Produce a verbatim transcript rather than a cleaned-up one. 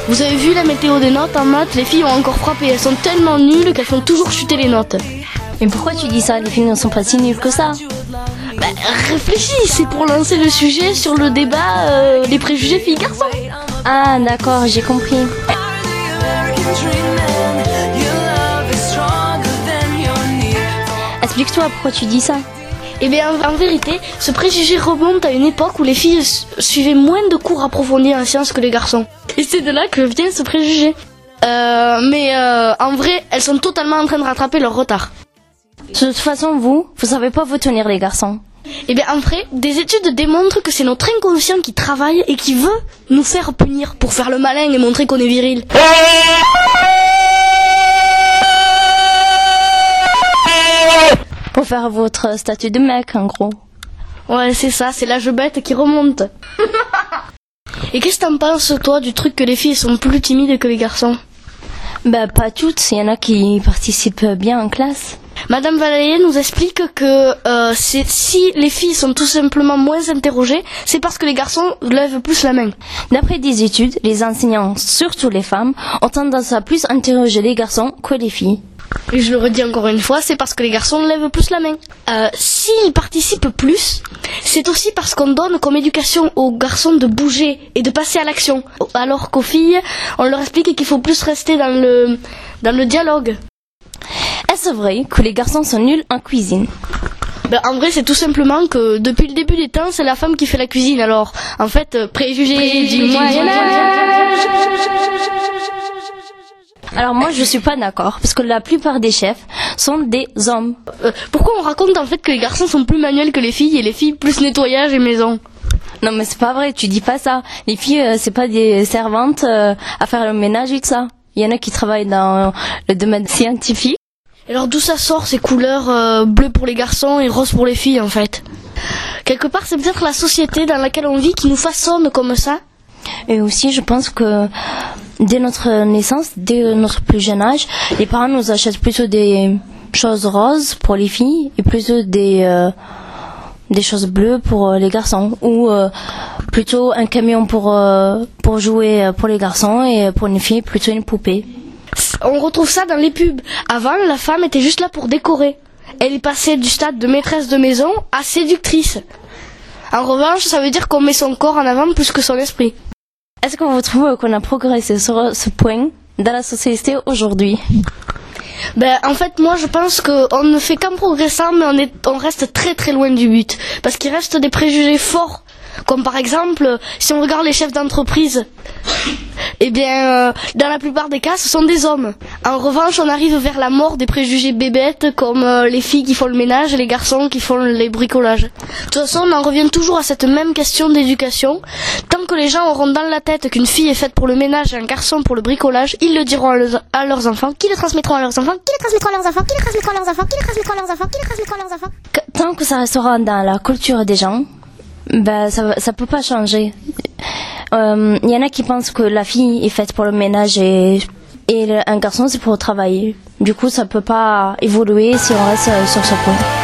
Vous avez vu la météo des notes en maths, les filles ont encore frappé. Elles sont tellement nulles qu'elles font toujours chuter les notes. Mais pourquoi tu dis ça? Les filles ne sont pas si nulles que ça. Bah, réfléchis, c'est pour lancer le sujet sur le débat euh, les préjugés filles-garçons. Ah d'accord, j'ai compris. Explique-toi pourquoi tu dis ça. Eh bien, en vérité, ce préjugé remonte à une époque où les filles suivaient moins de cours approfondis en sciences que les garçons. Et c'est de là que vient ce préjugé. Euh, mais euh, en vrai, elles sont totalement en train de rattraper leur retard. De toute façon, vous, vous savez pas vous tenir les garçons. Eh bien, en vrai, des études démontrent que c'est notre inconscient qui travaille et qui veut nous faire punir pour faire le malin et montrer qu'on est viril. Pour faire votre statut de mec, en gros. Ouais, c'est ça, c'est l'âge bête qui remonte. Et qu'est-ce que t'en penses, toi, du truc que les filles sont plus timides que les garçons? Bah, pas toutes, il y en a qui participent bien en classe. Madame Valérie nous explique que euh, c'est, si les filles sont tout simplement moins interrogées, c'est parce que les garçons lèvent plus la main. D'après des études, les enseignants, surtout les femmes, ont tendance à plus interroger les garçons que les filles. Et je le redis encore une fois, c'est parce que les garçons lèvent plus la main. Euh, s'ils participent plus, c'est aussi parce qu'on donne comme éducation aux garçons de bouger et de passer à l'action. Alors qu'aux filles, on leur explique qu'il faut plus rester dans le, dans le dialogue. Est-ce vrai que les garçons sont nuls en cuisine? Ben, en vrai, c'est tout simplement que depuis le début des temps, c'est la femme qui fait la cuisine. Alors, en fait, euh, préjugé du Moyen-Âge. Alors moi, je suis pas d'accord, parce que la plupart des chefs sont des hommes. Euh, pourquoi on raconte en fait que les garçons sont plus manuels que les filles et les filles plus nettoyage et maison? Non mais c'est pas vrai, tu dis pas ça. Les filles, euh, c'est pas des servantes euh, à faire le ménage et tout ça. Il y en a qui travaillent dans le domaine scientifique. Et alors d'où ça sort ces couleurs euh, bleues pour les garçons et roses pour les filles en fait? Quelque part, c'est peut-être la société dans laquelle on vit qui nous façonne comme ça. Et aussi, je pense que dès notre naissance, dès notre plus jeune âge, les parents nous achètent plutôt des choses roses pour les filles et plutôt des euh, des choses bleues pour les garçons, ou euh, plutôt un camion pour euh, pour jouer pour les garçons et pour une fille plutôt une poupée. On retrouve ça dans les pubs. Avant, la femme était juste là pour décorer. Elle est passée du stade de maîtresse de maison à séductrice. En revanche, ça veut dire qu'on met son corps en avant plus que son esprit. Est-ce que vous trouvez qu'on a progressé sur ce point dans la société aujourd'hui? Ben, en fait, moi, je pense qu'on ne fait qu'en progressant, mais on, est, on reste très très loin du but. Parce qu'il reste des préjugés forts. Comme par exemple, si on regarde les chefs d'entreprise, eh bien, euh, dans la plupart des cas, ce sont des hommes. En revanche, on arrive vers la mort des préjugés bébêtes, comme euh, les filles qui font le ménage et les garçons qui font les bricolages. De toute façon, on en revient toujours à cette même question d'éducation. Tant que les gens auront dans la tête qu'une fille est faite pour le ménage et un garçon pour le bricolage, ils le diront à, le, à leurs enfants, qui le transmettront à leurs enfants, qui le transmettront à leurs enfants, qui le transmettront à leurs enfants, qui le transmettront à leurs enfants, qui le transmettront à leurs enfants. Tant que ça restera dans la culture des gens, ben ça ça peut pas changer. Il euh, y en a qui pensent que la fille est faite pour le ménage et et un garçon c'est pour travailler. Du coup, ça peut pas évoluer si on reste sur ce point.